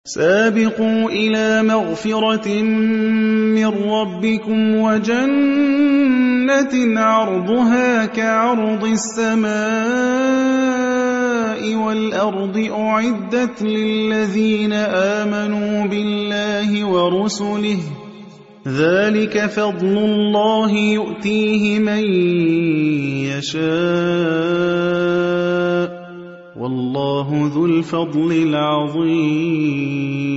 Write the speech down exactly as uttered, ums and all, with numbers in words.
سابقوا إلى مغفرة من ربكم وجنة عرضها كعرض السماء والأرض أعدت للذين آمنوا بالله ورسله ذلك فضل الله يؤتيه من يشاء والله ذو الفضل العظيم